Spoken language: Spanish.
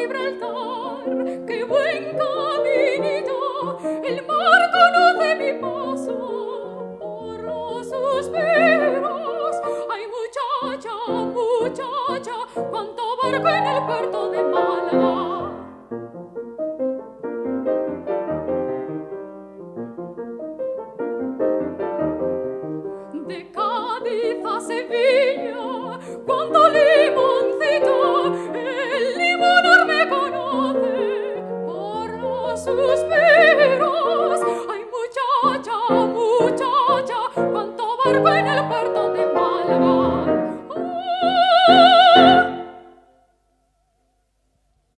Gibraltar, qué buen caminito, el mar conoce mi paso por los suspiros. Ay, muchacha, muchacha, cuánto barco en el puerto de Málaga. De Cádiz a Sevilla, cuánto limoncito, el limonor me conoce por los suspiros.